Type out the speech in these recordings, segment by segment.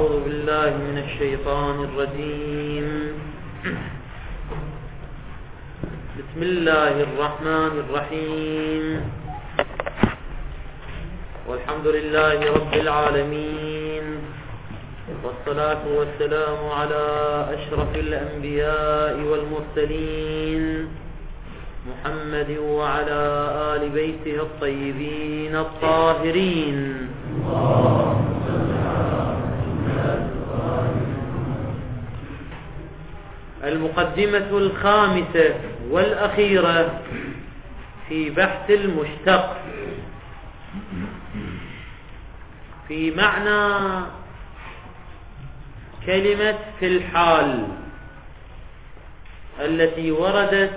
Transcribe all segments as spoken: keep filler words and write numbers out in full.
أعوذ بالله من الشيطان الرجيم. بسم الله الرحمن الرحيم. والحمد لله رب العالمين، والصلاة والسلام على أشرف الأنبياء والمرسلين محمد وعلى آل بيته الطيبين الطاهرين. المقدمة الخامسة والأخيرة في بحث المشتق في معنى كلمة في الحال التي وردت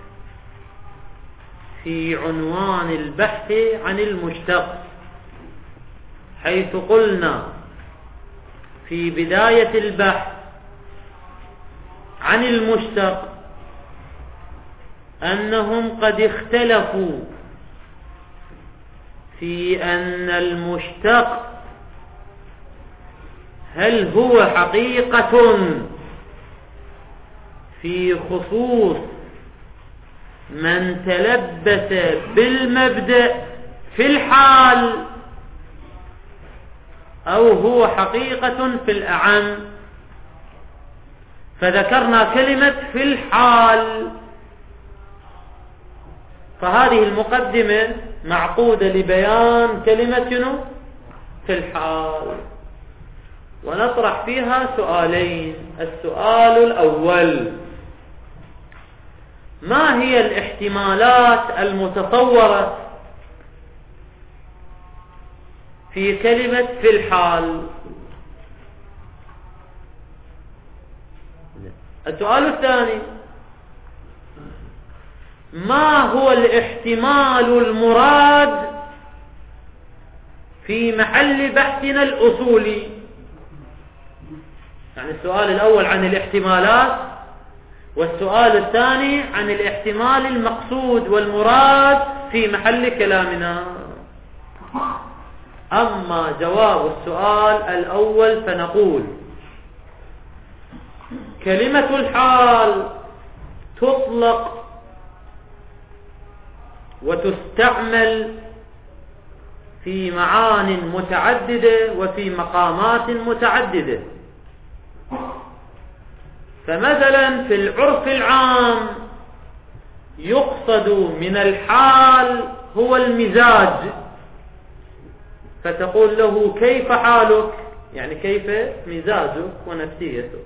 في عنوان البحث عن المشتق، حيث قلنا في بداية البحث عن المشتق أنهم قد اختلفوا في أن المشتق هل هو حقيقة في خصوص من تلبس بالمبدأ في الحال، أو هو حقيقة في الأعم. فذكرنا كلمة في الحال، فهذه المقدمة معقودة لبيان كلمة في الحال، ونطرح فيها سؤالين. السؤال الأول: ما هي الاحتمالات المتصورة في كلمة في الحال؟ السؤال الثاني: ما هو الاحتمال المراد في محل بحثنا الأصولي؟ يعني السؤال الأول عن الاحتمالات، والسؤال الثاني عن الاحتمال المقصود والمراد في محل كلامنا. أما جواب السؤال الأول فنقول: كلمة الحال تطلق وتستعمل في معان متعددة وفي مقامات متعددة. فمثلا في العرف العام يقصد من الحال هو المزاج، فتقول له كيف حالك، يعني كيف مزاجك ونفسيتك.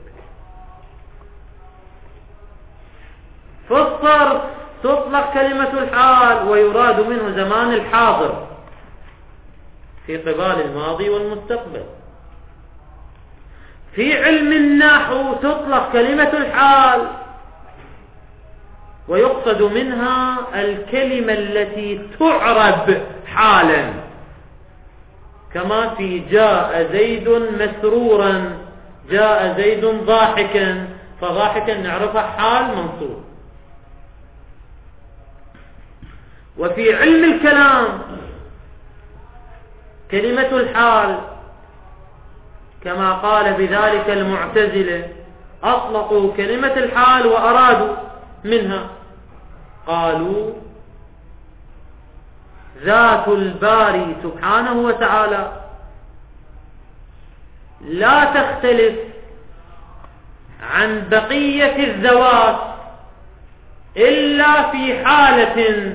في الصرف تطلق كلمة الحال ويراد منه زمان الحاضر في قبال الماضي والمستقبل. في علم النحو تطلق كلمة الحال ويقصد منها الكلمة التي تعرب حالا، كما في جاء زيد مسرورا، جاء زيد ضاحكا، فضاحكا نعرفها حال منصوب. وفي علم الكلام كلمة الحال كما قال بذلك المعتزلة، أطلقوا كلمة الحال وأرادوا منها، قالوا ذات الباري سبحانه وتعالى لا تختلف عن بقية الذوات إلا في حالة،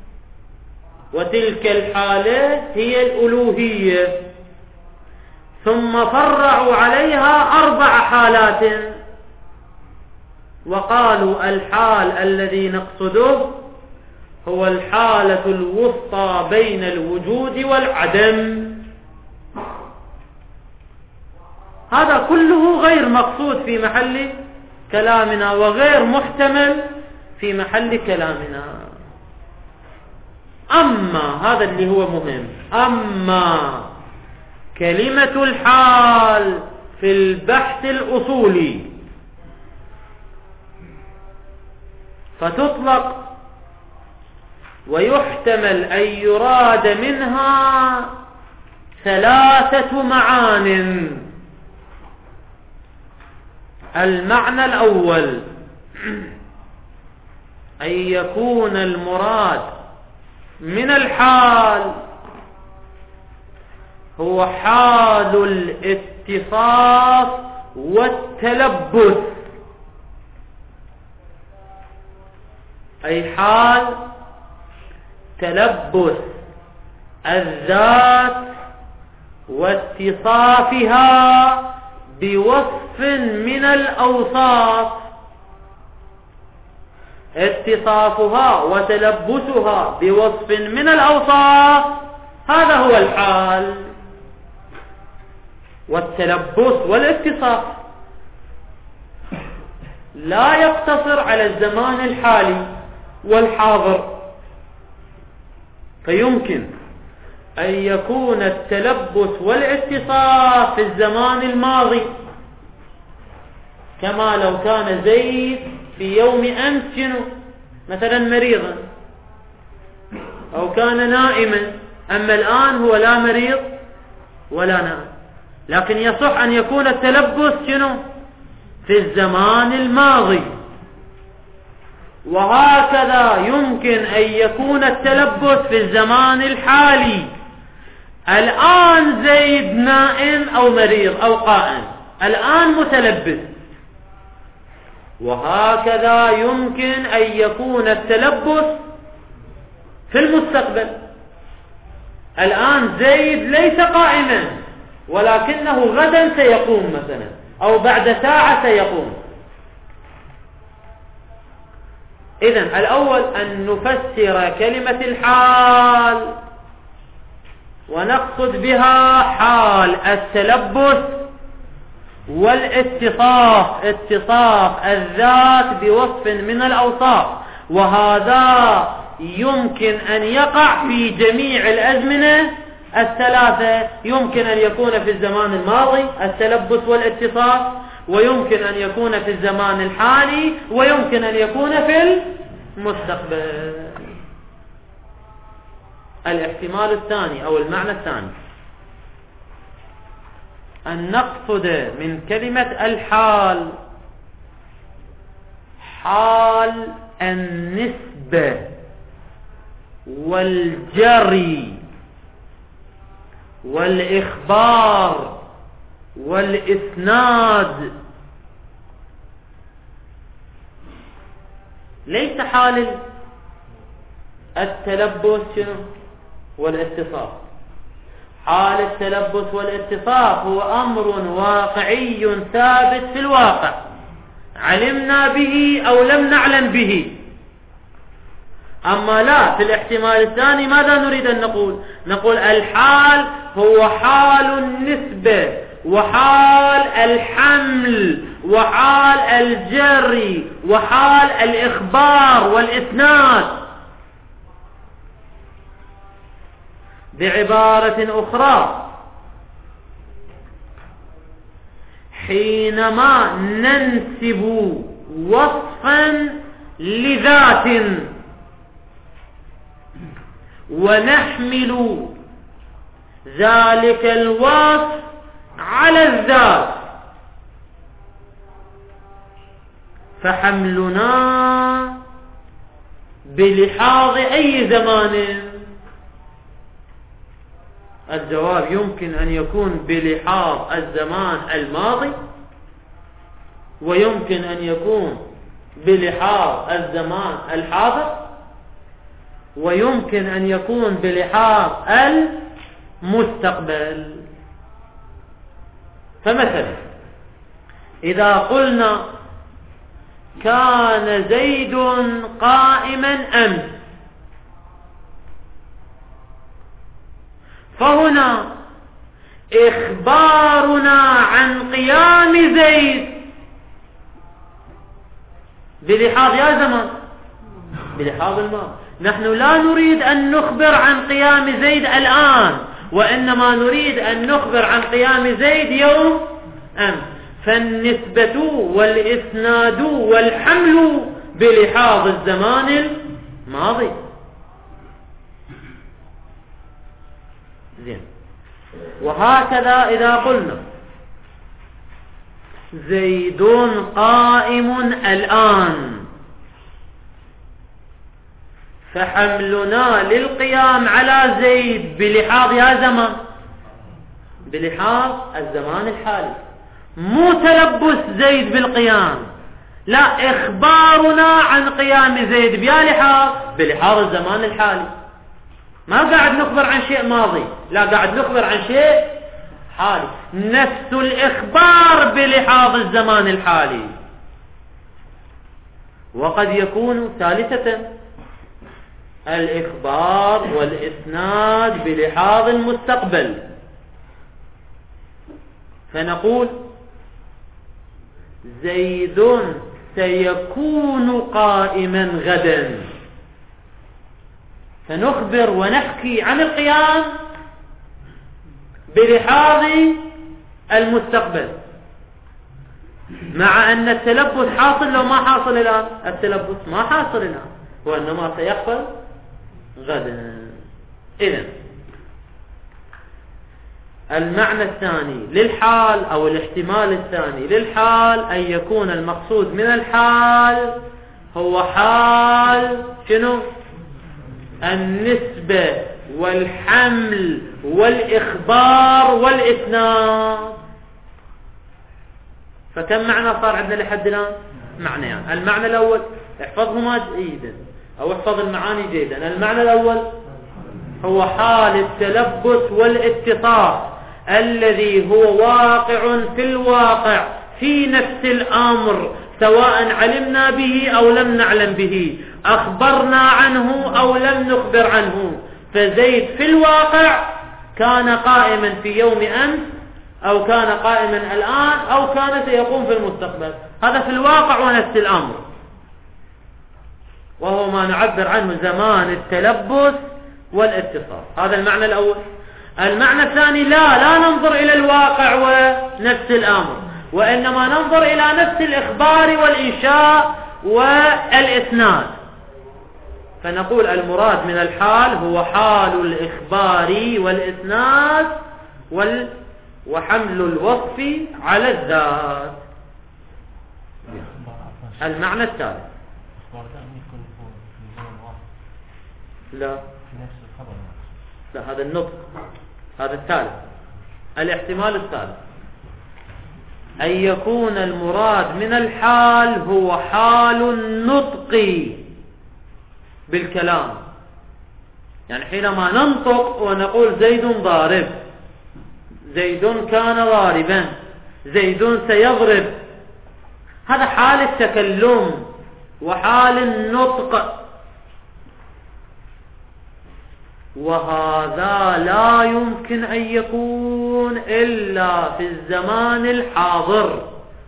وتلك الحالة هي الألوهية. ثم فرعوا عليها أربع حالات، وقالوا الحال الذي نقصده هو الحالة الوسطى بين الوجود والعدم. هذا كله غير مقصود في محل كلامنا وغير محتمل في محل كلامنا. أما هذا اللي هو مهم، أما كلمة الحال في البحث الأصولي فتطلق ويحتمل أن يراد منها ثلاثة معان. المعنى الأول أن يكون المراد من الحال هو حال الاتصاف والتلبس، أي حال تلبس الذات واتصافها بوصف من الأوصاف. اتصافها وتلبسها بوصف من الأوصاف هذا هو الحال. والتلبس والاتصاف لا يقتصر على الزمان الحالي والحاضر، فيمكن أن يكون التلبس والاتصاف في الزمان الماضي، كما لو كان زيد في يوم أمس شنو مثلا مريضا أو كان نائما، أما الآن هو لا مريض ولا نائم، لكن يصح أن يكون التلبس شنو في الزمان الماضي. وهكذا يمكن أن يكون التلبس في الزمان الحالي. الآن زيد نائم أو مريض أو قائم، الآن متلبس. وهكذا يمكن أن يكون التلبس في المستقبل. الآن زيد ليس قائما ولكنه غدا سيقوم مثلا أو بعد ساعة سيقوم. إذن الأول أن نفسر كلمة الحال ونقصد بها حال التلبس والاتصاف، اتصاف الذات بوصف من الأوصاف، وهذا يمكن أن يقع في جميع الأزمنة الثلاثة. يمكن أن يكون في الزمان الماضي التلبس والاتصاف، ويمكن أن يكون في الزمان الحالي، ويمكن أن يكون في المستقبل. الاحتمال الثاني أو المعنى الثاني أن نقصد من كلمة الحال حال النسبة والجري والإخبار والإسناد، ليس حال التلبس والاتصاف. حال التلبس والاتصاف هو أمر واقعي ثابت في الواقع، علمنا به أو لم نعلم به. أما لا، في الاحتمال الثاني ماذا نريد أن نقول؟ نقول الحال هو حال النسبة وحال الحمل وحال الجري وحال الإخبار والإسناد. بعبارة أخرى، حينما ننسب وصفا لذات ونحمل ذلك الوصف على الذات، فحملنا بلحاظ أي زمان؟ الجواب يمكن أن يكون بلحاظ الزمان الماضي، ويمكن أن يكون بلحاظ الزمان الحاضر، ويمكن أن يكون بلحاظ المستقبل. فمثلا إذا قلنا كان زيد قائما أمس، فهنا إخبارنا عن قيام زيد بلحاظ يا زمان بلحاظ الماضي. نحن لا نريد أن نخبر عن قيام زيد الآن، وإنما نريد أن نخبر عن قيام زيد يوم أمس. فالنسبة والإسناد والحمل بلحاظ الزمان الماضي. زين. وهكذا إذا قلنا زيد قائم الآن، فحملنا للقيام على زيد بلحاظ يا زمان، بلحاظ الزمان الحالي، مو تلبس زيد بالقيام، لا، إخبارنا عن قيام زيد بيا لحاظ بلحاظ الزمان الحالي. ما قاعد نخبر عن شيء ماضي، لا، قاعد نخبر عن شيء حالي، نفس الإخبار بلحاظ الزمان الحالي. وقد يكون ثالثة الإخبار والإسناد بلحاظ المستقبل، فنقول زيد سيكون قائما غدا، فنخبر ونحكي عن القيام بلحاظ المستقبل، مع أن التلبس حاصل لو ما حاصل الآن، التلبس ما حاصل الآن وإنما سيحصل غدا. إذن المعنى الثاني للحال أو الاحتمال الثاني للحال أن يكون المقصود من الحال هو حال شنو؟ النسبة والحمل والإخبار والإسناد. فكم معنى صار عندنا لحد الآن؟ معنيان. يعني المعنى الأول احفظهما جيدا أو احفظ المعاني جيدا. المعنى الأول هو حال التلبس والاتصاف الذي هو واقع في الواقع في نفس الأمر، سواء علمنا به أو لم نعلم به، أخبرنا عنه أو لم نخبر عنه. فزيد في الواقع كان قائما في يوم أمس، أو كان قائما الآن، أو كان سيقوم في المستقبل. هذا في الواقع ونفس الأمر، وهو ما نعبر عنه زمان التلبس والاتصال. هذا المعنى الأول. المعنى الثاني لا لا ننظر إلى الواقع ونفس الأمر، وإنما ننظر إلى نفس الإخبار والإنشاء والإسناد. فنقول المراد من الحال هو حال الإخبار والإسناد وال وحمل الوصف على الذات. المعنى الثالث لا لا هذا النطق، هذا الثالث. الاحتمال الثالث أن يكون المراد من الحال هو حال النطق بالكلام، يعني حينما ننطق ونقول زيد ضارب، زيد كان ضاربا، زيد سيضرب، هذا حال التكلم وحال النطق، وهذا لا يمكن أن يكون إلا في الزمان الحاضر،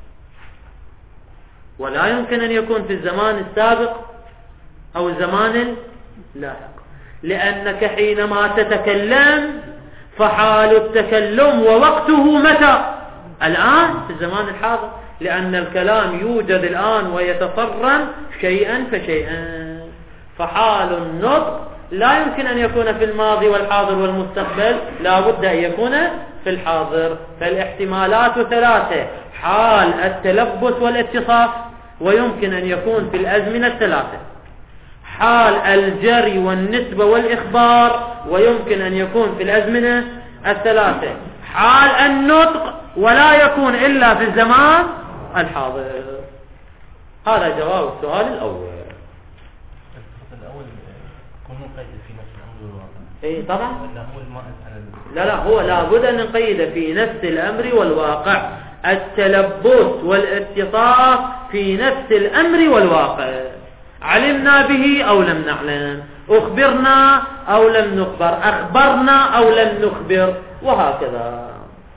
ولا يمكن أن يكون في الزمان السابق أو الزمان اللاحق، لأنك حينما تتكلم فحال التكلم ووقته متى؟ الآن، في الزمان الحاضر، لأن الكلام يوجد الآن ويتصرم شيئا فشيئا. فحال النطق لا يمكن أن يكون في الماضي والحاضر والمستقبل، لا بد أن يكون في الحاضر. فالاحتمالات ثلاثة: حال التلبس والاتصاف، ويمكن أن يكون في الأزمنة الثلاثة، حال الجري والنسبة والإخبار، ويمكن أن يكون في الأزمنة الثلاثة، حال النطق ولا يكون إلا في الزمان الحاضر. هذا جواب السؤال الأول. الأول كون مقيد في نفس الأمر والواقع. إيه طبعا. لا لا هو لابد أن نقيد في نفس الأمر والواقع. التلبس والاتصاف في نفس الأمر والواقع، علمنا به أو لم نعلم، أخبرنا أو لم نخبر، أخبرنا أو لم نخبر، وهكذا.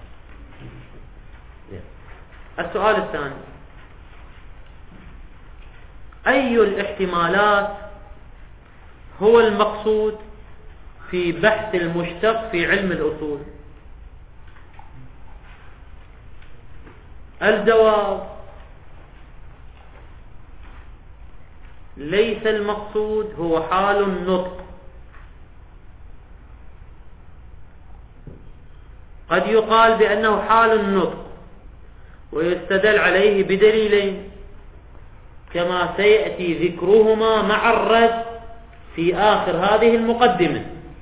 السؤال الثاني: أي الاحتمالات هو المقصود في بحث المشتق في علم الأصول؟ الجواب: ليس المقصود هو حال النطق. قد يقال بأنه حال النطق، ويستدل عليه بدليلين كما سيأتي ذكرهما مع الرد في آخر هذه المقدمة،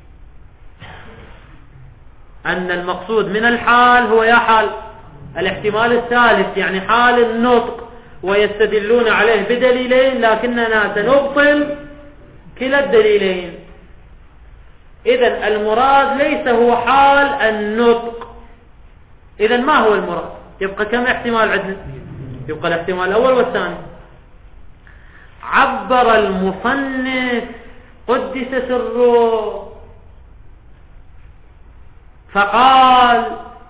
أن المقصود من الحال هو يا حال الاحتمال الثالث، يعني حال النطق، ويستدلون عليه بدليلين لكننا سنبطل كلا الدليلين. إذن المراد ليس هو حال النطق. إذن ما هو المراد؟ يبقى كم احتمال عندنا؟ يبقى الاحتمال الأول والثاني. عبر المصنف قدس سره فقال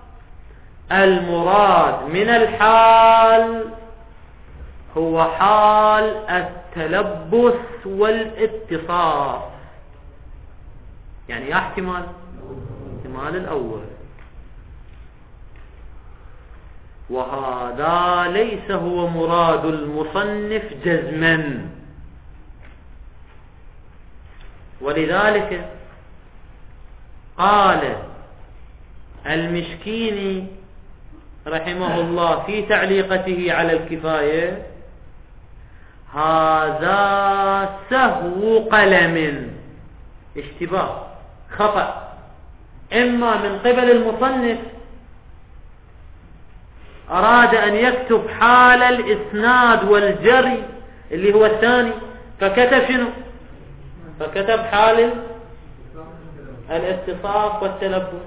المراد من الحال هو حال التلبس والاتصاف. يعني احتمال احتمال الأول، وهذا ليس هو مراد المصنف جزما. ولذلك قال المشكيني رحمه الله في تعليقته على الكفاية: هذا سهو قلم، اشتباه، خطأ، إما من قبل المصنف أراد أن يكتب حال الإسناد والجري اللي هو الثاني، فكتب شنو؟ فكتب حال الاتصاف والتلبس.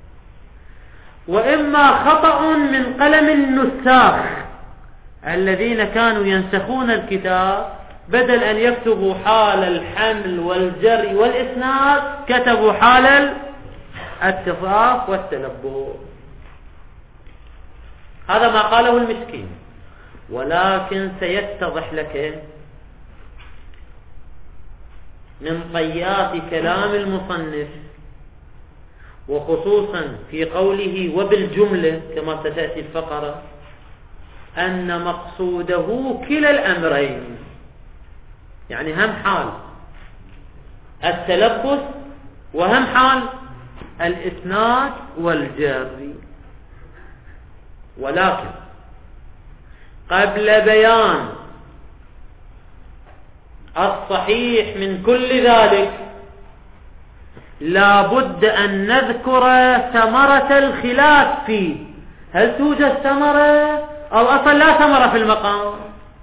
وإما خطأ من قلم النساخ الذين كانوا ينسخون الكتاب، بدل أن يكتبوا حال الحمل والجري والإسناد كتبوا حال الاتصاف والتلبس. هذا ما قاله المسكين. ولكن سيتضح لك من طيات كلام المصنف، وخصوصا في قوله وبالجملة كما ستأتي الفقرة، أن مقصوده كلا الأمرين، يعني هم حال التلبس وهم حال الإسناد والجري. ولكن قبل بيان الصحيح من كل ذلك لا بد أن نذكر ثمرة الخلاف فيه. هل توجد ثمرة أو أصلا لا ثمرة في المقام؟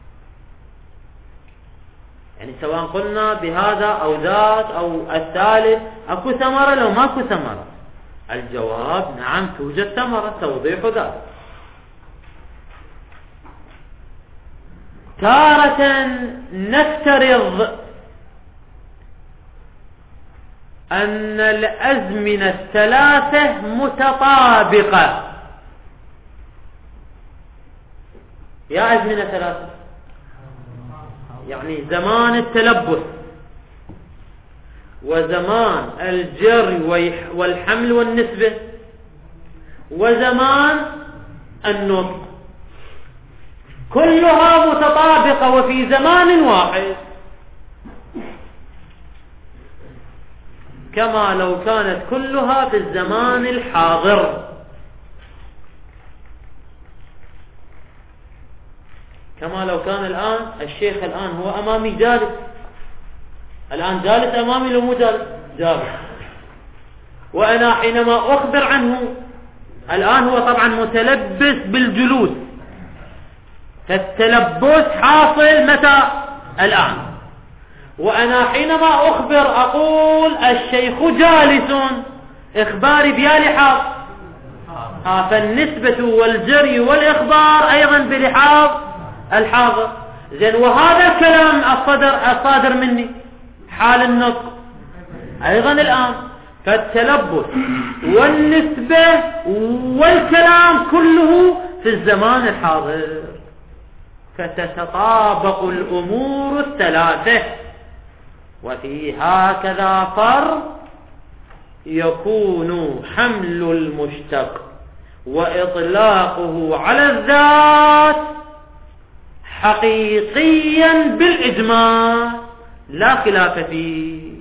يعني سواء قلنا بهذا أو ذات أو الثالث أكو ثمرة لو ماكو ثمرة؟ الجواب نعم توجد ثمرة، توضيح ذلك. تارة نفترض أن الأزمنة الثلاثة متطابقة. يا أزمنة ثلاثة يعني زمان التلبس وزمان الجري والحمل والنسبة وزمان النطق، كلها متطابقة وفي زمان واحد، كما لو كانت كلها في الزمان الحاضر. كما لو كان الآن الشيخ الآن هو أمامي جالس، الآن جالس أمامي لو مو جالس؟ جالس. وأنا حينما أخبر عنه الآن هو طبعا متلبس بالجلوس، فالتلبس حاصل متى؟ الآن. وأنا حينما أخبر أقول الشيخ جالس، إخباري بلحاظ آه فالنسبة والجري والإخبار أيضا بلحاظ الحاضر. زين، وهذا الكلام الصدر الصادر مني حال النطق أيضا الآن، فالتلبس والنسبة والكلام كله في الزمان الحاضر، فتتطابق الأمور الثلاثة. وفي هكذا فرق يكون حمل المشتق وإطلاقه على الذات حقيقيا بالإجماع لا خلاف فيه،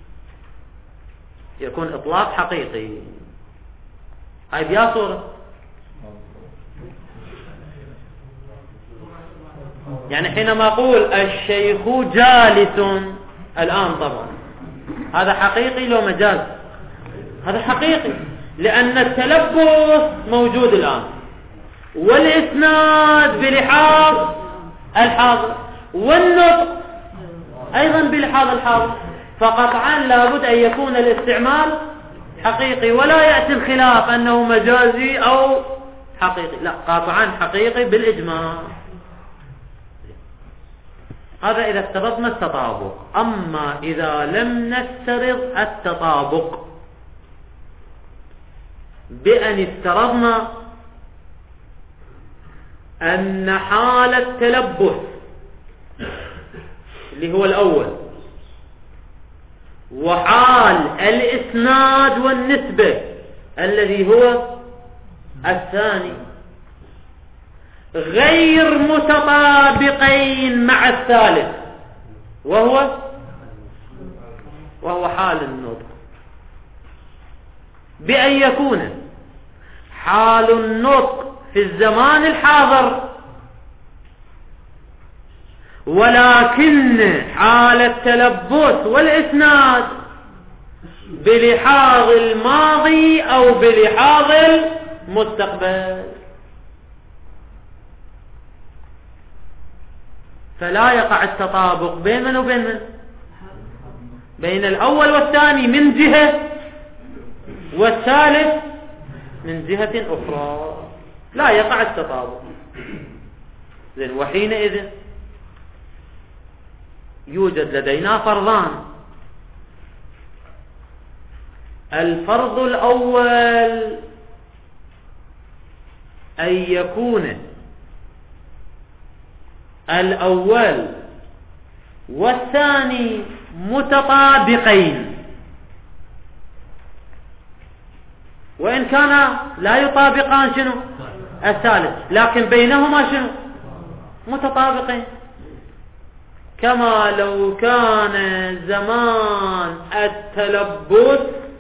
يكون إطلاق حقيقي. هاي بيا صورة يعني حينما أقول الشيخ جالس الآن طبعا هذا حقيقي لو مجاز؟ هذا حقيقي، لأن التلبس موجود الآن والإسناد بلحاظ الحاضر والنطق أيضا بلحاظ الحاضر، فقطعا لابد أن يكون الاستعمال حقيقي، ولا يأتي الخلاف أنه مجازي أو حقيقي، لا قطعا حقيقي بالإجماع. هذا إذا افترضنا التطابق. أما إذا لم نفترض التطابق بأن افترضنا أن حال التلبس اللي هو الأول وحال الإسناد والنسبة الذي هو الثاني غير متطابقين مع الثالث وهو وهو حال النطق، بأن يكون حال النطق في الزمان الحاضر ولكن حال التلبس والإسناد بلحاظ الماضي أو بلحاظ المستقبل، فلا يقع التطابق بين من وبين من؟ بين الأول والثاني من جهة والثالث من جهة أخرى، لا يقع التطابق. زين، وحينئذ يوجد لدينا فرضان. الفرض الأول أن يكون الأول والثاني متطابقين، وإن كان لا يطابقان شنو الثالث، لكن بينهما شنو متطابقين، كما لو كان زمان التلبس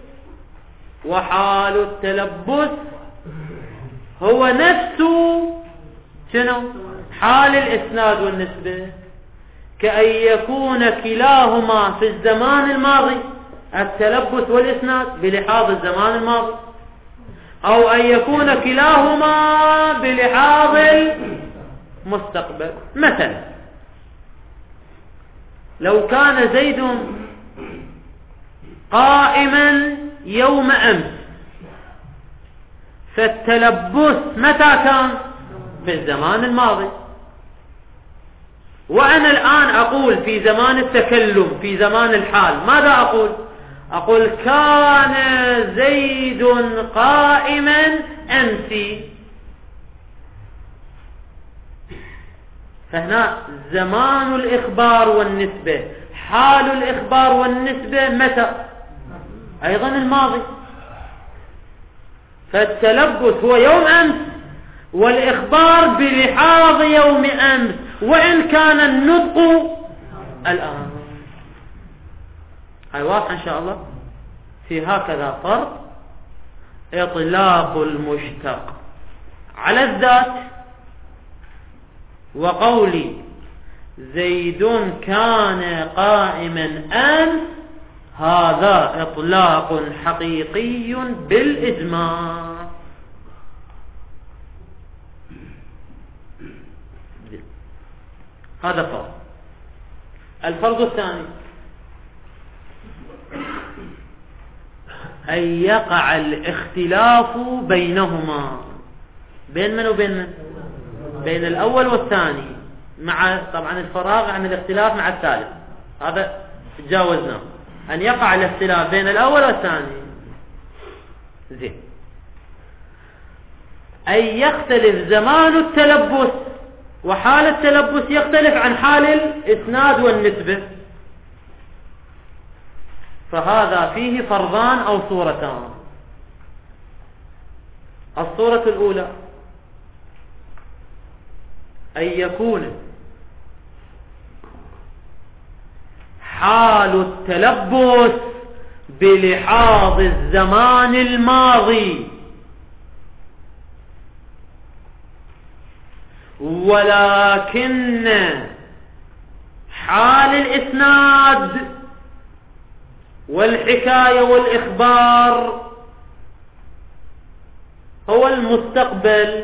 وحال التلبس هو نفسه شنو حال الإسناد والنسبة، كأن يكون كلاهما في الزمان الماضي التلبس والإسناد بلحاظ الزمان الماضي، أو أن يكون كلاهما بلحاظ المستقبل. مثلا لو كان زيد قائما يوم أمس، فالتلبس متى كان؟ في الزمان الماضي، وأنا الآن أقول في زمان التكلم في زمان الحال ماذا أقول؟ أقول كان زيد قائما أمس، فهنا زمان الإخبار والنسبة حال الإخبار والنسبة متى؟ أيضا الماضي، فالتلبس هو يوم أمس والإخبار بلحاظ يوم أمس، وإن كان النطق الآن. هاي واضح إن شاء الله. في هكذا فرق إطلاق المشتق على الذات، وقولي زيد كان قائما أمس هذا إطلاق حقيقي بالإجماع. هذا فرض. الفرض الثاني أن يقع الاختلاف بينهما، بين من وبين من؟ بين الأول والثاني، مع طبعا الفراغ عن الاختلاف مع الثالث، هذا تجاوزناه. أن يقع الاختلاف بين الأول والثاني. زين، أن يختلف زمان التلبس وحال التلبس يختلف عن حال الإسناد والنسبة، فهذا فيه فرضان أو صورتان. الصورة الأولى أن يكون حال التلبس بلحاظ الزمان الماضي ولكن حال الإسناد والحكاية والإخبار هو المستقبل،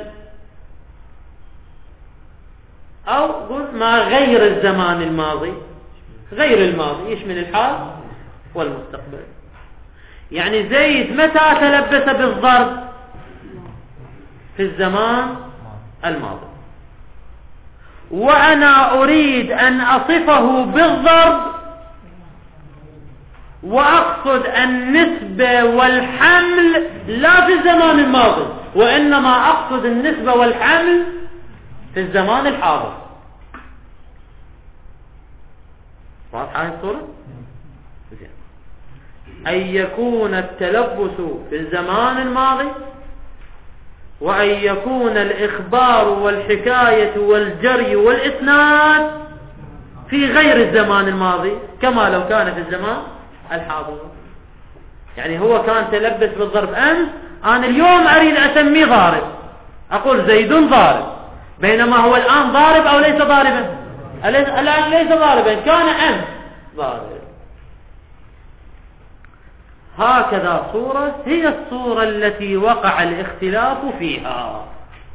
أو قل ما غير الزمان الماضي، غير الماضي يشمل الحال والمستقبل. يعني زيد متى تلبس بالضرب؟ في الزمان الماضي، وأنا أريد أن أصفه بالضرب وأقصد النسبة والحمل لا في الزمان الماضي، وإنما أقصد النسبة والحمل في الزمان الحاضر. واضحة هذه الصورة؟ أن يكون التلبس في الزمان الماضي، وأن يكون الإخبار والحكاية والجري والإسناد في غير الزمان الماضي كما لو كان في الزمان الحاضر. يعني هو كان تلبس بالضرب أمس، أنا اليوم أريد أسميه ضارب، أقول زيد ضارب، بينما هو الآن ضارب أو ليس ضاربا؟ الآن ليس ضاربا، كان أمس ضارب. هكذا صورة هي الصورة التي وقع الاختلاف فيها،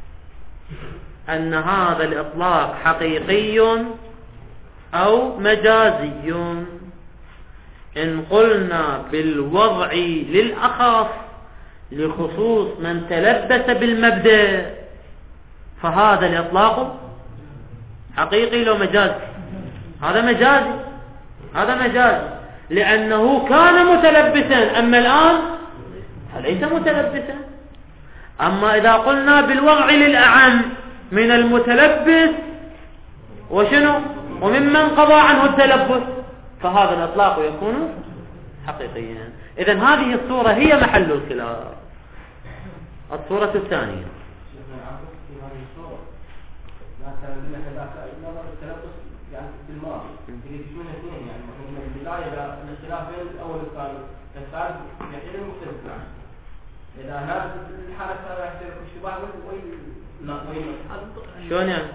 أن هذا الإطلاق حقيقي أو مجازي. إن قلنا بالوضع للأخف لخصوص من تلبس بالمبدأ فهذا الإطلاق حقيقي لو مجازي. هذا مجازي، هذا مجازي لأنه كان متلبسا، أما الآن فليس متلبسا. أما إذا قلنا بالوضع للأعم من المتلبس وشنو وممن قضى عنه التلبس فهذا الإطلاق يكون حقيقيا. إذن هذه الصورة هي محل الخلاف. الصورة الثانية يعني بالماضي يجلسون اثنين، يعني من البداية الاختلاف بين الأول والثاني فالثالث يحتاج مختلف معه. إذا هذا الحالة الثانية يحتاج اشتباه وين شلون يعني؟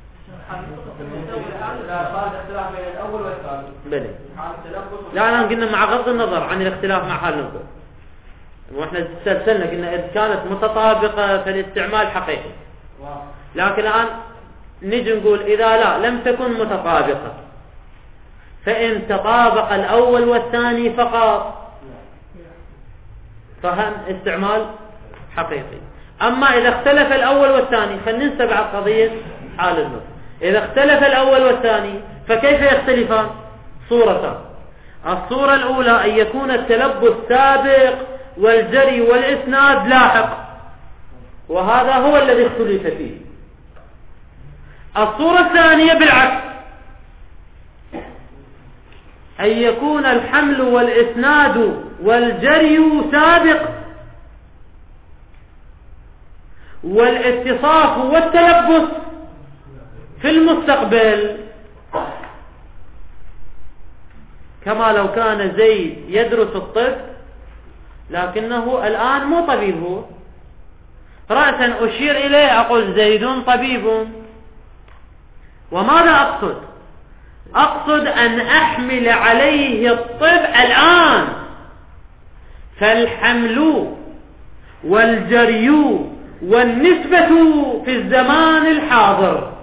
إذا صار الاختلاف بين الأول والثاني بلى لا الآن قلنا مع غض النظر عن الاختلاف مع حال النظر، واحنا سلسلنا قلنا إذا كانت متطابقة فالاستعمال حقيقي، لكن الآن نجي نقول إذا لا لم تكن متطابقة فإن تطابق الأول والثاني فقط فهم استعمال حقيقي. أما إذا اختلف الأول والثاني فننسى بعد قضية حال النص. إذا اختلف الأول والثاني فكيف يختلفان؟ صورتان. الصورة الأولى أن يكون التلبس سابق والجري والإسناد لاحق، وهذا هو الذي اختلف فيه. الصورة الثانية بالعكس، أن يكون الحمل والإسناد والجري سابق والاتصاف والتلبس في المستقبل، كما لو كان زيد يدرس الطب لكنه الآن مو طبيب، هو رأسا أشير إليه أقول زيد طبيب. وماذا أقصد؟ أقصد أن أحمل عليه الطب الآن، فالحمل والجري والنسبة في الزمان الحاضر،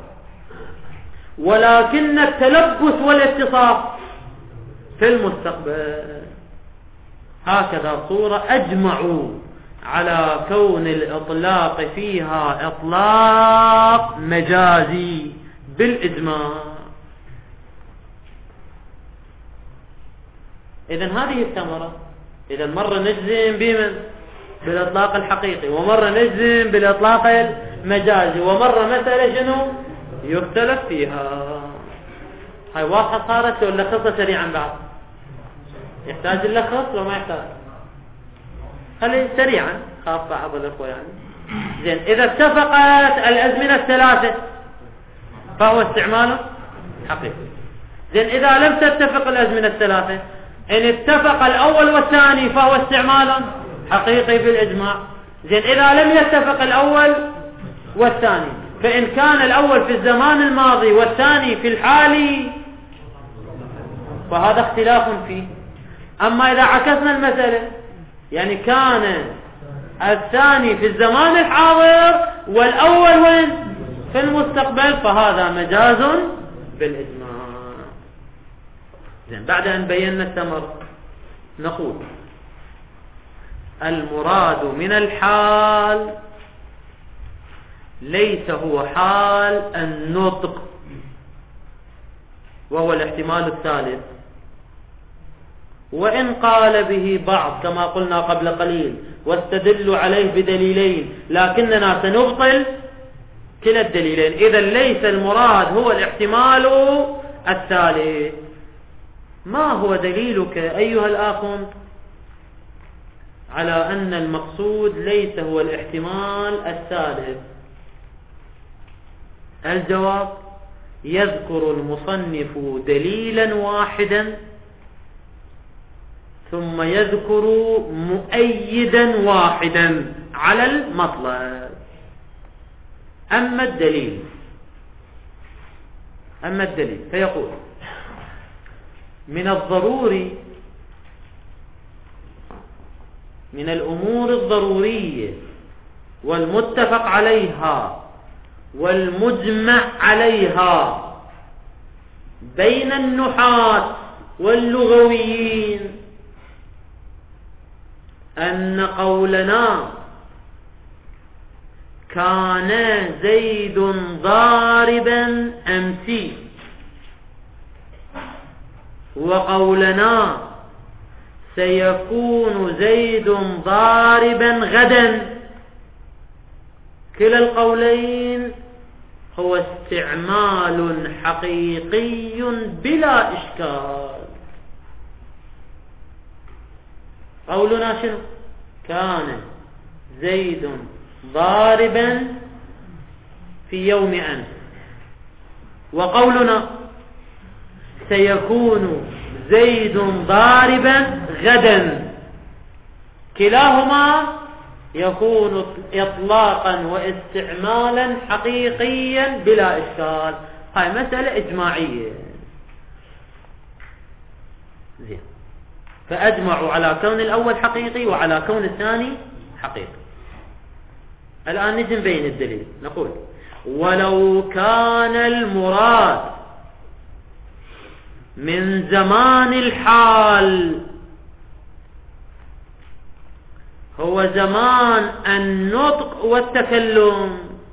ولكن التلبس والاتصاف في المستقبل. هكذا صورة أجمعوا على كون الإطلاق فيها إطلاق مجازي بالإجماع. إذن هذه الثمرة. إذن مرة نجزم بمن بالإطلاق الحقيقي، ومرة نجزم بالإطلاق المجازي، ومرة مثلا شنو يختلف فيها. هاي واضحة صارت ولا لخصها سريعا بعد؟ يحتاج اللخص ولا ما يحتاج؟ خلي سريعا خاف بعض الأخوة يعني. زين، إذا اتفقت الأزمنة الثلاثة فهو استعمال حقيقي. زين، إذا لم تتفق الأزمنة الثلاثة، إن اتفق الأول والثاني فهو استعمال حقيقي بالإجماع. زين، إذا لم يتفق الأول والثاني فإن كان الأول في الزمان الماضي والثاني في الحالي فهذا اختلاف فيه. أما إذا عكسنا المسألة يعني كان الثاني في الزمان الحاضر والأول وين في المستقبل فهذا مجاز بالإجماع. زين، بعد أن بينا الثمر نقول المراد من الحال ليس هو حال النطق وهو الاحتمال الثالث، وإن قال به بعض كما قلنا قبل قليل واستدلوا عليه بدليلين لكننا سنبطل كلا الدليلين. إذا ليس المراد هو الاحتمال الثالث. ما هو دليلك أيها الأخ على أن المقصود ليس هو الاحتمال الثالث؟ الجواب: يذكر المصنف دليلا واحدا ثم يذكر مؤيدا واحدا على المطلب. أما الدليل أما الدليل فيقول: من الضروري من الأمور الضرورية والمتفق عليها والمجمع عليها بين النحاة واللغويين أن قولنا كان زيد ضاربا أمسي وقولنا سيكون زيد ضاربا غدا كلا القولين هو استعمال حقيقي بلا إشكال. قولنا شنو؟ كان زيد ضاربا في يوم أمس، وقولنا سيكون زيد ضاربا غدا كلاهما يكون إطلاقا واستعمالا حقيقيا بلا إشكال. هاي مسألة إجماعية. زين، فأجمعوا على كون الأول حقيقي وعلى كون الثاني حقيقي. الآن نجي نبين الدليل. نقول: ولو كان المراد من زمان الحال هو زمان النطق والتكلم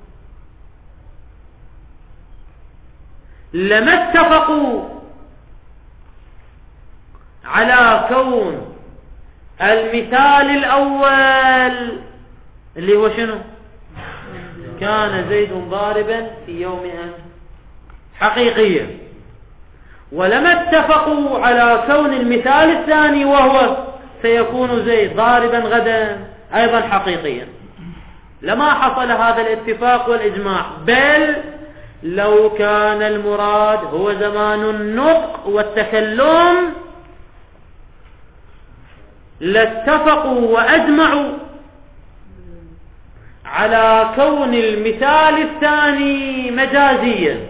لما اتفقوا على كون المثال الأول اللي هو شنو؟ كان زيد ضاربا في يوم أمس حقيقيا، ولما اتفقوا على كون المثال الثاني وهو سيكون زيد ضاربا غدا أيضا حقيقيا، لما حصل هذا الاتفاق والإجماع. بل لو كان المراد هو زمان النطق والتكلم لاتفقوا وأجمعوا على كون المثال الثاني مجازيا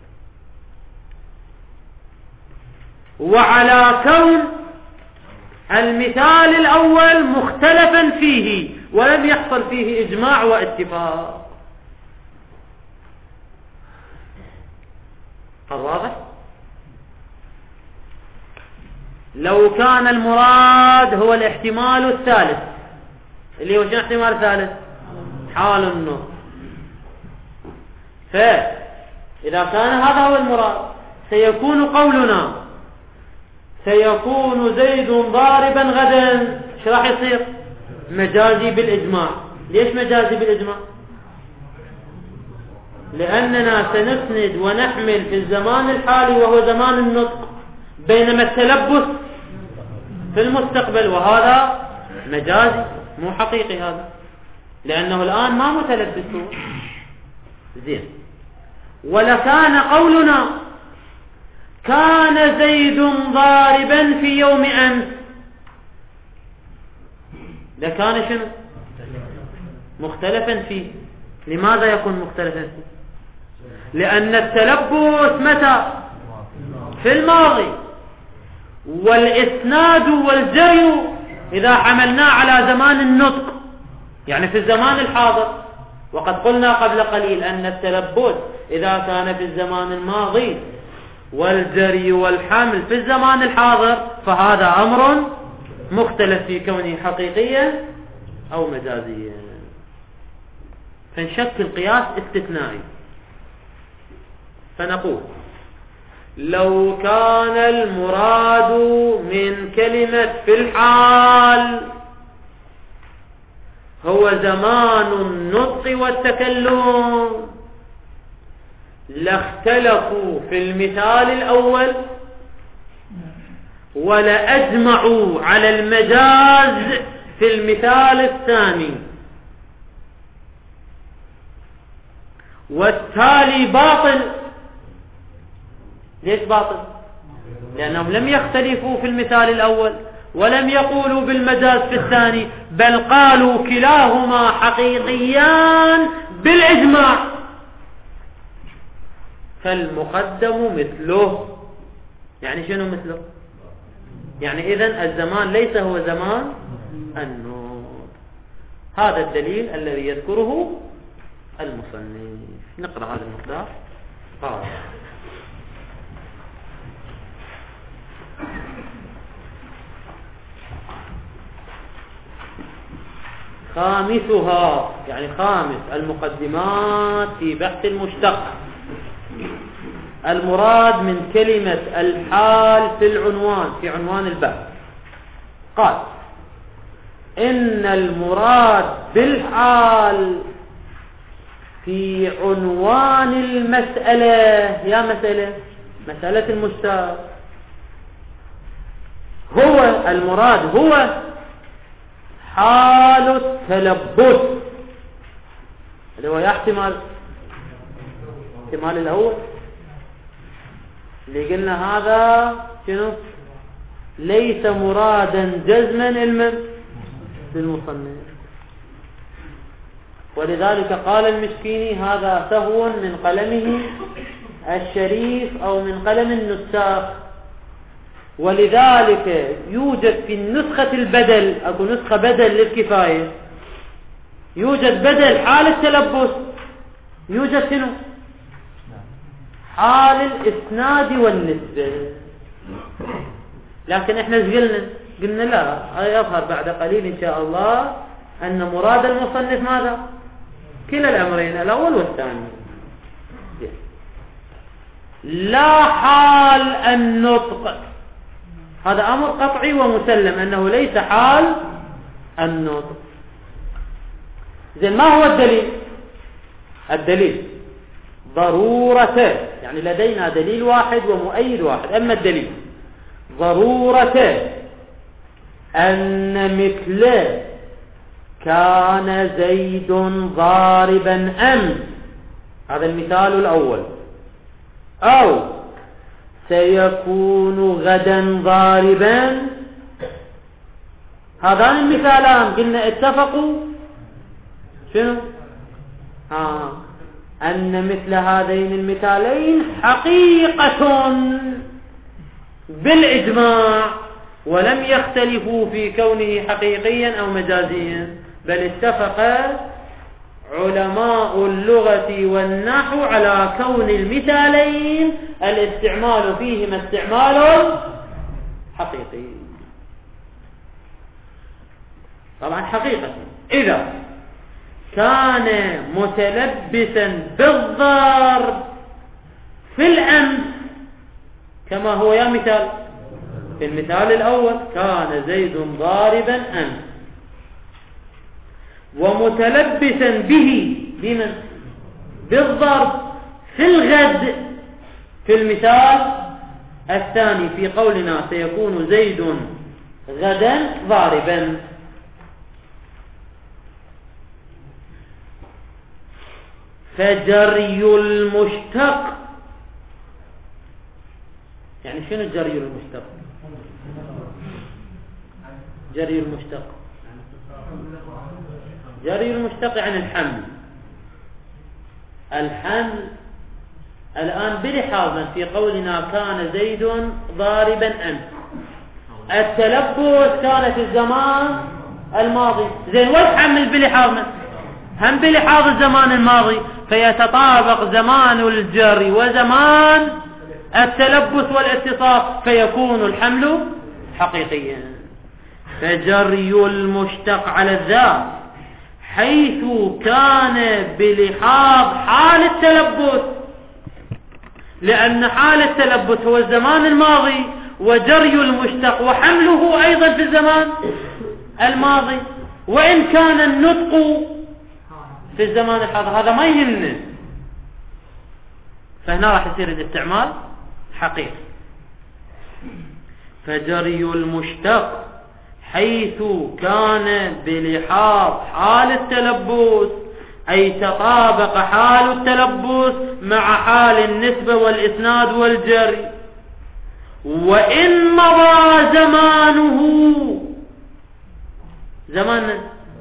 وعلى كون المثال الأول مختلفا فيه ولم يحصل فيه إجماع واتفاق. واضح؟ لو كان المراد هو الاحتمال الثالث اللي هو شنو احتمال ثالث؟ حال النطق. فإذا كان هذا هو المراد سيكون قولنا سيكون زيد ضاربا غدا شو راح يصير؟ مجازي بالإجماع. ليش مجازي بالإجماع؟ لأننا سنسند ونحمل في الزمان الحالي وهو زمان النطق، بينما التلبس في المستقبل وهذا مجازي مو حقيقي هذا، لأنه الآن ما متلبس هو. زين، ولكان قولنا كان زيد ضاربا في يوم أمس لكان شنو؟ مختلفا فيه. لماذا يكون مختلفا فيه؟ لأن التلبس متى؟ في الماضي، والإسناد والجري إذا حملناه على زمان النطق يعني في الزمان الحاضر. وقد قلنا قبل قليل أن التلبس إذا كان في الزمان الماضي والجري والحمل في الزمان الحاضر فهذا أمر مختلف في كونه حقيقيا أو مجازيا، فنشك القياس استثنائي. فنقول لو كان المراد من كلمة في الحال هو زمان النطق والتكلم لاختلفوا في المثال الأول ولأجمعوا على المجاز في المثال الثاني، والتالي باطل. ليش باطل؟ لأنهم لم يختلفوا في المثال الأول ولم يقولوا بالمجاز في الثاني، بل قالوا كلاهما حقيقيان بالإجماع، فالمقدم مثله. يعني شنو مثله؟ يعني إذن الزمان ليس هو زمان النطق. هذا الدليل الذي يذكره المصنف. نقرأ هذا المقدار. قال خامسها، يعني خامس المقدمات في بحث المشتق، المراد من كلمة الحال في العنوان، في عنوان البحث. قال إن المراد بالحال في عنوان المسألة، يا مسألة مسألة المشتق، هو المراد هو حال التلبس اللي هو يحتمل احتمال الأول اللي قلنا هذا شنو ليس مرادا جزما علما للمصنف. ولذلك قال المشكيني هذا سهو من قلمه الشريف أو من قلم النساخ. ولذلك يوجد في النسخة البدل، أكو نسخة بدل للكفاية، يوجد بدل حال التلبس، يوجد شنو حال الإسناد والنسبة. لكن احنا قلنا قلنا لا، يظهر بعد قليل إن شاء الله أن مراد المصنف ماذا؟ كلا الأمرين الأول والثاني. لا حال النطق، هذا أمر قطعي ومسلم أنه ليس حال النطق. زين ما هو الدليل؟ الدليل ضرورة، يعني لدينا دليل واحد ومؤيد واحد. أما الدليل ضرورة أن مثل كان زيد ضاربا أمس، هذا المثال الأول، أو سيكون غدا ضاربا، هذان المثالان قلنا اتفقوا شنو آه. أن مثل هذين المثالين حقيقة بالإجماع، ولم يختلفوا في كونه حقيقيا أو مجازيا، بل اتفق علماء اللغة والنحو على كون المثالين الاستعمال فيهما استعمال حقيقي. طبعا حقيقة إذا كان متلبسا بالضرب في الأمس كما هو يا مثال في المثال الأول كان زيد ضاربا أمس، ومتلبسا به بمن بالضرب في الغد في المثال الثاني في قولنا سيكون زيد غدا ضاربا. فجري المشتق، يعني شنو جري المشتق؟ جري المشتق جري المشتق عن الحمل. الحمل الآن بلحاظا في قولنا كان زيد ضاربا أمس، التلبس كان في الزمان الماضي. زين والحمل بلحاظا هم بلحاظ الزمان الماضي، فيتطابق زمان الجر وزمان التلبس والاتصاف فيكون الحمل حقيقيا. فجري المشتق على الذات حيث كان بلحاظ حال التلبس، لأن حال التلبس هو الزمان الماضي، وجري المشتق وحمله أيضا في الزمان الماضي، وإن كان النطق في الزمان الحاضر هذا ما يهمنا، فهنا راح يصير الاستعمال حقيقي. فجري المشتق حيث كان بلحاظ حال التلبس، أي تطابق حال التلبس مع حال النسبة والإسناد والجري، وإن مضى زمانه، زمان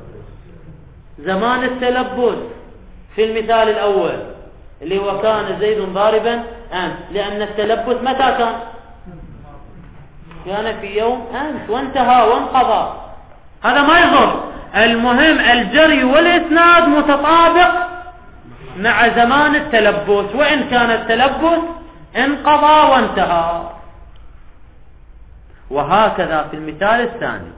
زمان التلبس في المثال الأول اللي هو كان زيد ضاربا أمس، لأن التلبس متى كان؟ كان في يوم أمس وانتهى وانقضى، هذا ما يضر. المهم الجري والإسناد متطابق مع زمان التلبس، وإن كان التلبس انقضى وانتهى. وهكذا في المثال الثاني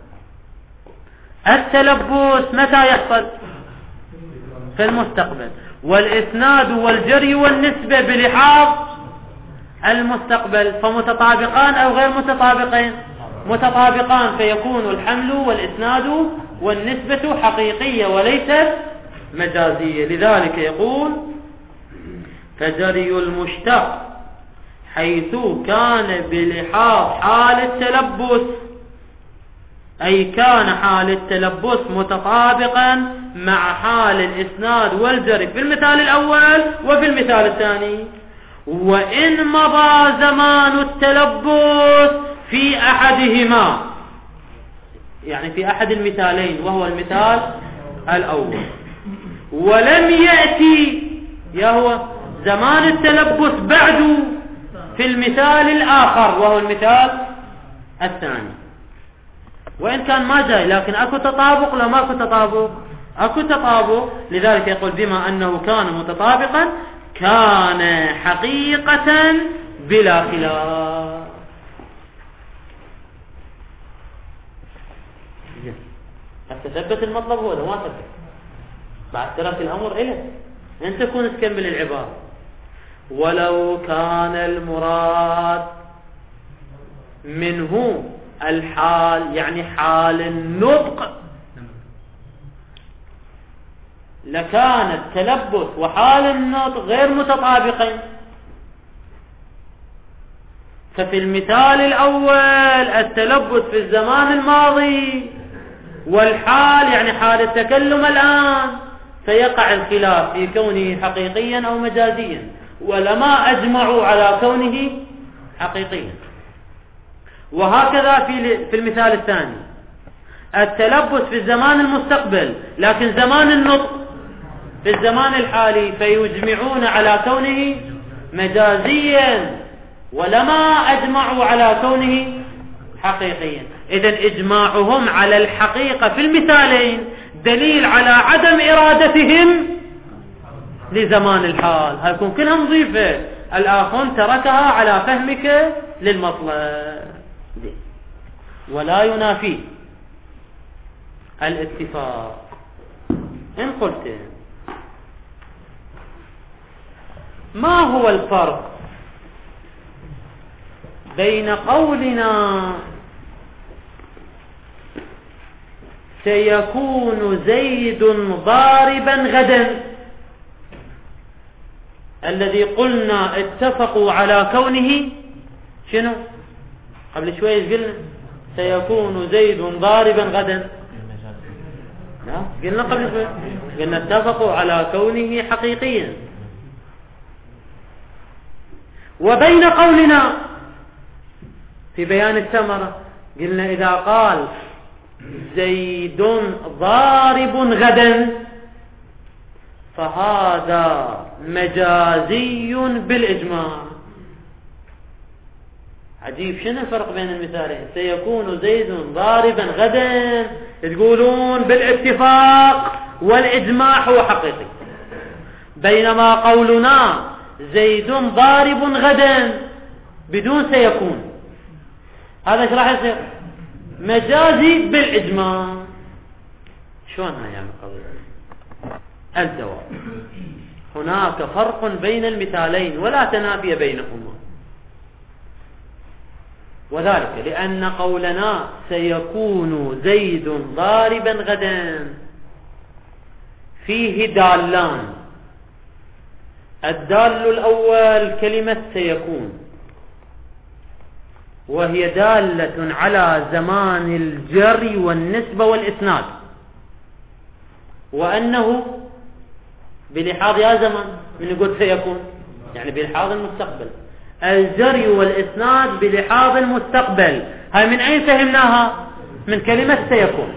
التلبس متى يحصل؟ في المستقبل، والإسناد والجري والنسبة بلحاظ المستقبل، فمتطابقان أو غير متطابقين؟ متطابقان، فيكون الحمل والإسناد والنسبة حقيقية وليست مجازية. لذلك يقول فجري المشتق حيث كان بلحاظ حال التلبس، أي كان حال التلبس متطابقا مع حال الإسناد والجري في المثال الأول وفي المثال الثاني. وإن مضى زمان التلبس في أحدهما، يعني في أحد المثالين وهو المثال الأول، ولم يأتي يا هو زمان التلبس بعد في المثال الآخر وهو المثال الثاني، وإن كان ما جاي لكن أكو تطابق لو ما أكو تطابق؟ أكو تطابق. لذلك يقول بما أنه كان متطابقا كان حقيقة بلا خلاف. تثبت المطلب هو ده ما ثبت، بعد ترك الأمر إليه أن تكون تكمل العبارة. ولو كان المراد منه الحال يعني حال النطق لكان التلبس وحال النطق غير متطابقين. ففي المثال الأول التلبس في الزمان الماضي، والحال يعني حال التكلم الآن، فيقع الخلاف في كونه حقيقيا أو مجازيا، ولما أجمعوا على كونه حقيقيا. وهكذا في في المثال الثاني التلبس في الزمان المستقبل لكن زمان النطق في الزمان الحالي، فيجمعون على كونه مجازيا ولما أجمعوا على كونه حقيقيا. إذن إجماعهم على الحقيقة في المثالين دليل على عدم إرادتهم لزمان الحال، هيكون كلها مضيفة، الآخرون تركها على فهمك للمطلب، ولا ينافي الاتفاق. إن قلت ما هو الفرق بين قولنا سيكون زيد ضاربا غدا الذي قلنا اتفقوا على كونه شنو؟ قبل شوية قلنا سيكون زيد ضاربا غدا، لا قلنا قبل شوية قلنا اتفقوا على كونه حقيقيا. وبين قولنا في بيان الثمرة قلنا إذا قال زيد ضارب غدا فهذا مجازي بالإجماع. عجيب، شنو الفرق بين المثالين؟ سيكون زيد ضاربا غدا تقولون بالاتفاق والإجماع هو حقيقي، بينما قولنا زيد ضارب غدا بدون سيكون هذا ايش راح يصير؟ مجازي بالإجماع. شلون هاي يعني قضية؟ الجواب هناك فرق بين المثالين ولا تنافي بينهما، وذلك لأن قولنا سيكون زيد ضاربا غدا فيه دالان. الدال الأول كلمة سيكون، وهي دالة على زمان الجر والنسبة والإسناد، وأنه بلحاظ يا زمان من يقول سيكون يعني بلحاظ المستقبل، الجر والإسناد بلحاظ المستقبل. هاي من أين فهمناها؟ من كلمة سيكون.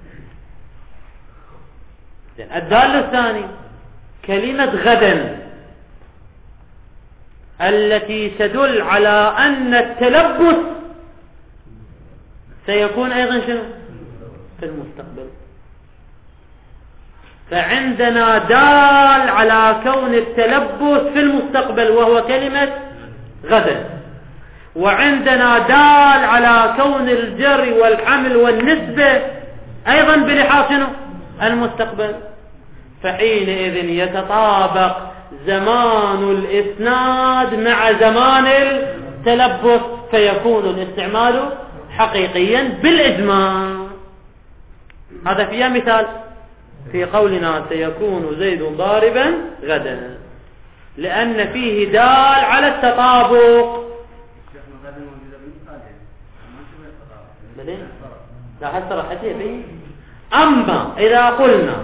الدال الثاني كلمة غدا التي تدل على أن التلبس سيكون أيضا شنو؟ في المستقبل. فعندنا دال على كون التلبس في المستقبل وهو كلمة غدا، وعندنا دال على كون الجر والحمل والنسبة أيضا بلحاظ شنو؟ المستقبل. فحينئذ يتطابق زمان الإسناد مع زمان التلبس، فيكون الاستعمال حقيقيا بالإجماع. هذا فيها مثال في قولنا سيكون زيد ضاربا غدا، لأن فيه دال على التطابق. لا حسر حتى. أما إذا قلنا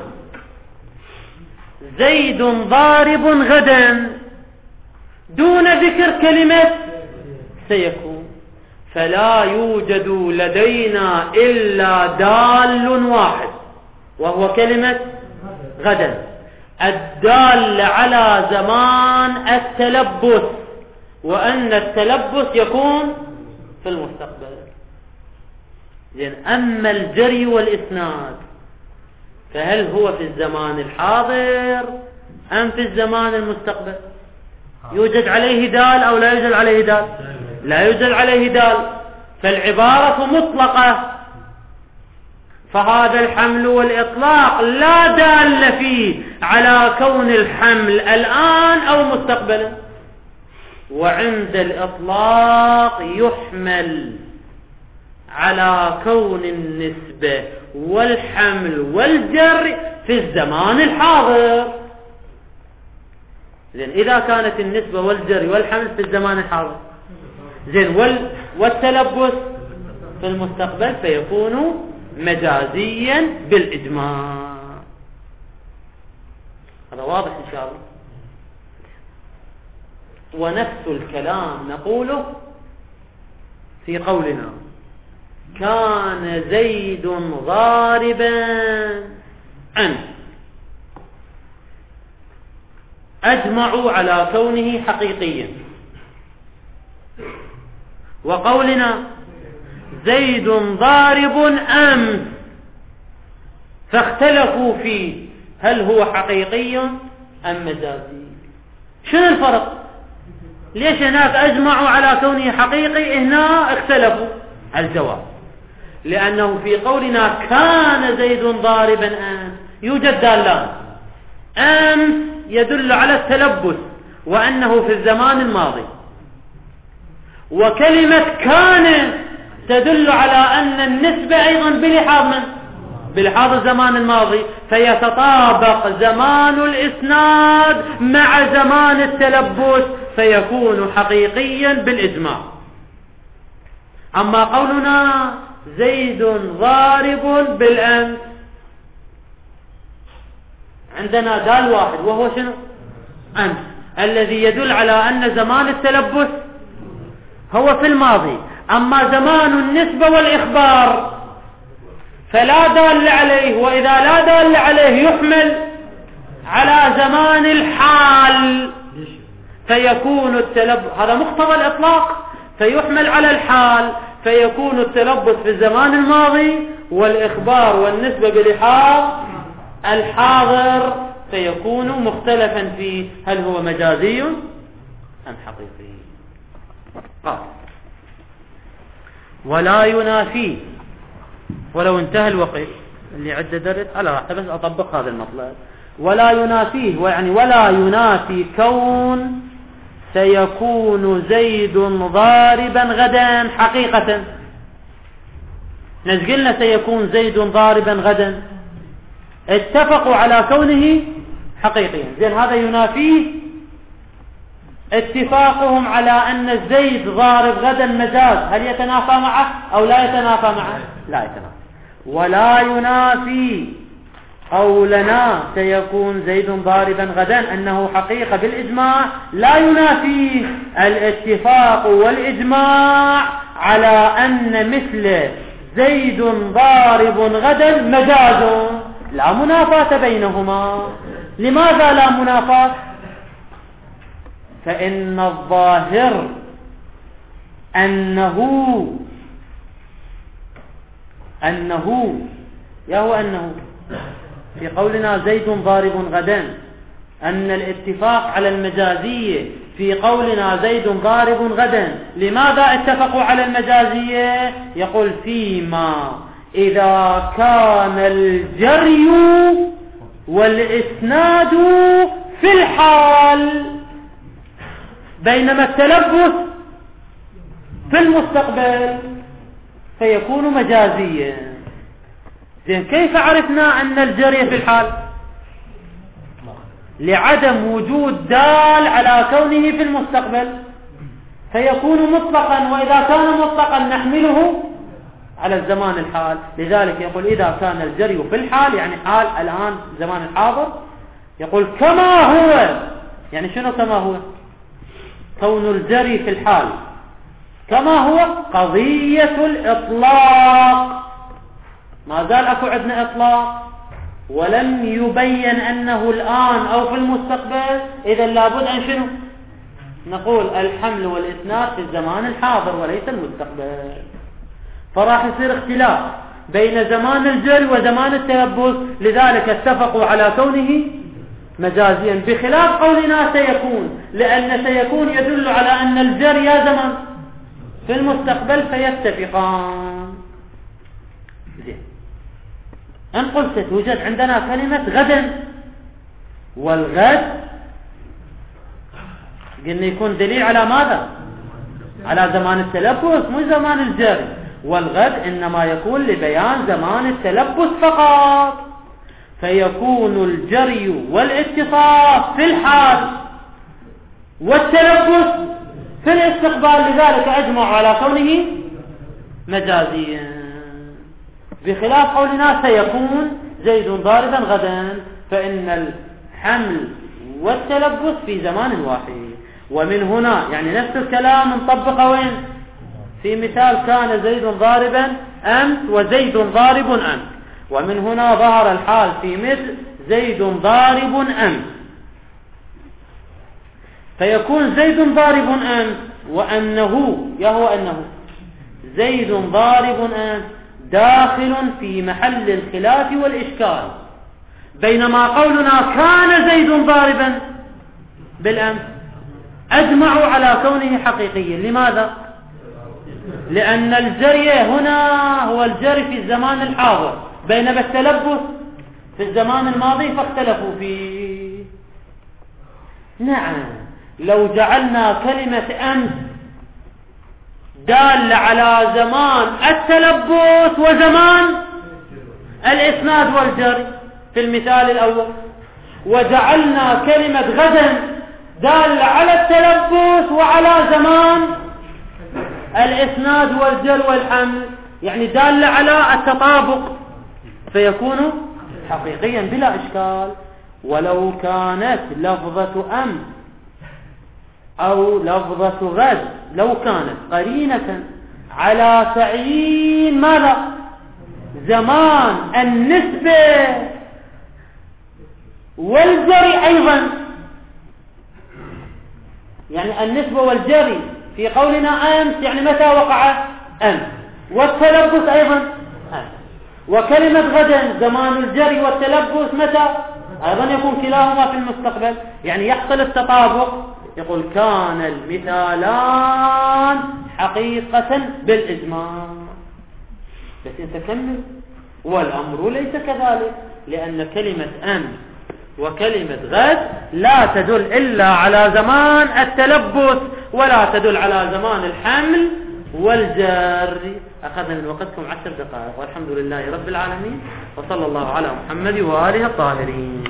زيد ضارب غدا دون ذكر كلمة سيكون، فلا يوجد لدينا إلا دال واحد وهو كلمة غدا، الدال على زمان التلبس، وأن التلبس يكون في المستقبل. زين، أما الجري والإسناد فهل هو في الزمان الحاضر أم في الزمان المستقبل؟ يوجد عليه دال أو لا يوجد عليه دال؟ لا يوجد عليه دال، فالعبارة مطلقة، فهذا الحمل والإطلاق لا دال فيه على كون الحمل الآن أو مستقبلا. وعند الإطلاق يحمل على كون النسبة والحمل والجر في الزمان الحاضر. زين، إذا كانت النسبة والجر والحمل في الزمان الحاضر، زين، وال والتلبس في المستقبل، فيكون مجازيا بالإجماع. هذا واضح إن شاء الله. ونفس الكلام نقوله في قولنا كان زيد ضاربا أمس، أجمعوا على كونه حقيقيا. وقولنا زيد ضارب أمس فاختلفوا فيه هل هو حقيقي أم مجازي. شنو الفرق؟ ليش هناك أجمعوا على كونه حقيقي، هنا اختلفوا؟ الجواب لأنه في قولنا كان زيد ضاربا أمس يوجد دالان. أمس يدل على التلبس وأنه في الزمان الماضي، وكلمة كان تدل على أن النسبة أيضا بلحاظ من؟ بلحاظ الزمان الماضي، فيتطابق زمان الإسناد مع زمان التلبس فيكون حقيقيا بالإجماع. أما قولنا زيد ضارب بالأمس، عندنا دال واحد وهو شنو؟ أمس، الذي يدل على أن زمان التلبس هو في الماضي. أما زمان النسبة والإخبار فلا دال عليه، وإذا لا دال عليه يحمل على زمان الحال فيكون التلبس، هذا مقتضى الإطلاق، فيحمل على الحال فيكون التلبس في الزمان الماضي والإخبار والنسبة بلحاظ الحاضر فيكون مختلفا فيه هل هو مجازي أم حقيقي. قال ولا ينافي، ولو انتهى الوقت اللي عده درس على راحته بس أطبق هذا المطلب. ولا ينافيه، ويعني ولا ينافي كون سيكون زيد ضاربا غدا حقيقة. نقلنا سيكون زيد ضاربا غدا، اتفقوا على كونه حقيقيا، زين هذا ينافيه اتفاقهم على أن الزيد ضارب غدا مجاز، هل يتنافى معه أو لا يتنافى معه؟ لا يتنافى. ولا ينافي قولنا سيكون زيد ضاربا غدا أنه حقيقة بالإجماع، لا ينافي الاتفاق والإجماع على أن مثل زيد ضارب غدا مجاز، لا منافاة بينهما. لماذا لا منافاة؟ فإن الظاهر أنه أنه يهو أنه في قولنا زيد ضارب غدا أن الاتفاق على المجازية في قولنا زيد ضارب غدا. لماذا اتفقوا على المجازية؟ يقول فيما إذا كان الجري والإسناد في الحال، بينما التلبس في المستقبل فيكون مجازيا. زين كيف عرفنا أن الجري في الحال؟ لعدم وجود دال على كونه في المستقبل فيكون مطلقا، وإذا كان مطلقا نحمله على الزمان الحال. لذلك يقول إذا كان الجري في الحال، يعني حال الآن زمان الحاضر، يقول كما هو. يعني شنو كما هو؟ كون الجري في الحال كما هو قضية الإطلاق، ما زال أكو عندنا إطلاق ولم يبين أنه الآن أو في المستقبل، إذا لابد أن شنو نقول الحمل والإسناد في الزمان الحاضر وليس المستقبل. فراح يصير اختلاف بين زمان الجري وزمان التلبس، لذلك اتفقوا على كونه مجازيا، بخلاف قولنا سيكون، لأن سيكون يدل على أن الجري يا زمن في المستقبل فيتفقان. زين أن قلت توجد عندنا كلمة غدا، والغد قلنا يكون دليل على ماذا؟ على زمان التلبس مو زمان الجري، والغد إنما يكون لبيان زمان التلبس فقط، فيكون الجري والاتصاف في الحال والتلبس في الاستقبال، لذلك أجمع على كونه مجازيا، بخلاف قولنا سيكون زيد ضاربا غدا، فإن الحمل والتلبس في زمان واحد. ومن هنا يعني نفس الكلام نطبقه وين؟ في مثال كان زيد ضاربا أمس وزيد ضارب أمس، ومن هنا ظهر الحال في مثل زيد ضارب أمس، فيكون زيد ضارب أمس وأنه يهو أنه زيد ضارب أمس داخل في محل الخلاف والإشكال، بينما قولنا كان زيد ضاربا بالأمس أجمعوا على كونه حقيقيا. لماذا؟ لأن الجري هنا هو الجري في الزمان الحاضر، بينما التلبس في الزمان الماضي فاختلفوا فيه. نعم لو جعلنا كلمة أمس دال على زمان التلبس وزمان الإسناد والجري في المثال الأول، وجعلنا كلمة غدا دال على التلبس وعلى زمان الإسناد والجر والحمل، يعني دال على التطابق، فيكون حقيقيا بلا إشكال. ولو كانت لفظة أمس أو لفظة غد لو كانت قرينة على تعيين ماذا؟ زمان النسبة والجري أيضا، يعني النسبة والجري في قولنا أمس يعني متى وقع أمس، والتلبس أيضا أمس، وكلمة غدا زمان الجري والتلبس متى أيضا يكون كلاهما في المستقبل، يعني يحصل التطابق. يقول كان المثالان حقيقة بالإجماع. بس انت كمل، والأمر ليس كذلك، لأن كلمة أمس وكلمة غد لا تدل إلا على زمان التلبس ولا تدل على زمان الحمل والجر. أخذنا من وقتكم عشر دقائق، والحمد لله رب العالمين، وصلى الله على محمد وآله الطاهرين.